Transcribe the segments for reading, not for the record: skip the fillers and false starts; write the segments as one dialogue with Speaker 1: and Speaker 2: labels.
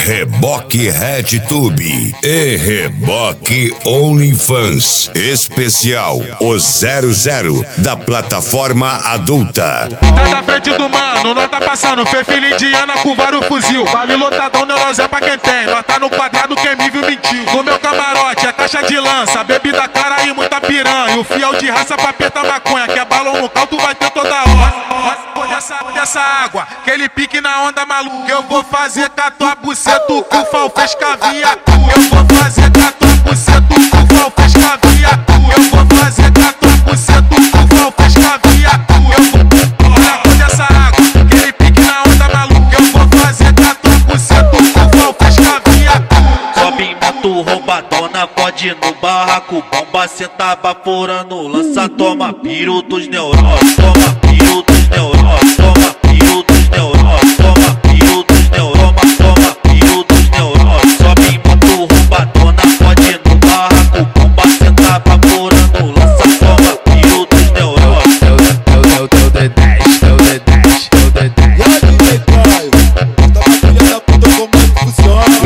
Speaker 1: Reboque RedTube e Reboque OnlyFans. Especial o 00 da plataforma adulta.
Speaker 2: Tá na frente do mano, nós tá passando. Fê filho indiana com vários fuzil. Vale lotadão, neurose é pra quem tem. Nós tá no quadrado, quem me viu mentiu. No meu camarote é caixa de lança, bebida cara e muita piranha. O fiel de raça pra peta maconha, que é balão no caldo vai ter toda hora. Dessa água, aquele pique na onda maluca. Eu vou fazer com a tua buceta, o cu fal fez cavia. Eu vou fazer com a tua buceta, o cu fal fez cavia. Eu vou fazer com a tua buceta, o cu fal fez cavia. Olha dessa água, aquele pique na onda maluca. Eu vou fazer com a tua buceta, o cu fal fez cavia.
Speaker 3: Sobe moto roubadona, pode no barraco. Bomba cê tá baforando, lança, toma piro dos neurônios. Toma piro dos neurônios, toma piro dos neurônios. Toma piro dos neurônios, toma piro dos neurônios. Sobe moto roubadona, pode no barraco. Bomba cê tá baforando, lança, toma piro dos neurônios.
Speaker 4: Teu D10, teu D10, teu D10.
Speaker 5: E aí, Caio? Tá uma filha da puta, como é que funciona?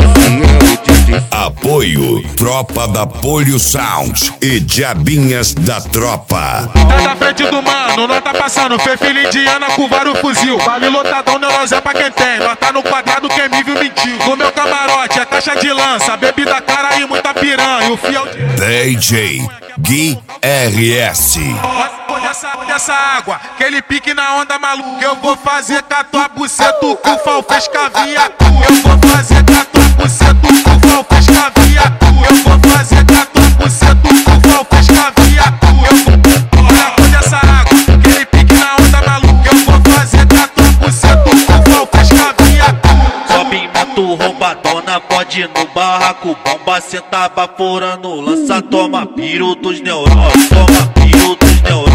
Speaker 1: Apoio Tropa da Polio Sound e Diabinhas da Tropa.
Speaker 2: Tá na frente do mano, nós tá passando. Fê filho indiana com vários fuzil. Vale lotadão, neurose é pra quem tem. Nós tá no quadrado, quem me viu mentiu. No meu camarote é caixa de lança, bebida cara e muita piranha. O fiel de...
Speaker 1: DJ Gui RS.
Speaker 2: Dessa água, aquele pique na onda maluca. Eu vou fazer com a tua buceta, o cu fal fez cavia. Eu vou fazer com a tua buceta, o cu fal fez cavia. Eu vou fazer com a tua buceta, o cu fal fez cavia. Olha dessa água, aquele pique na onda maluca. Eu vou fazer com a tua buceta, o cu fal fez cavia.
Speaker 3: Sobe moto roubadona, pode no barraco. Bomba cê tá baforando, lança, toma piro dos neurônios. Toma piro dos neurônios.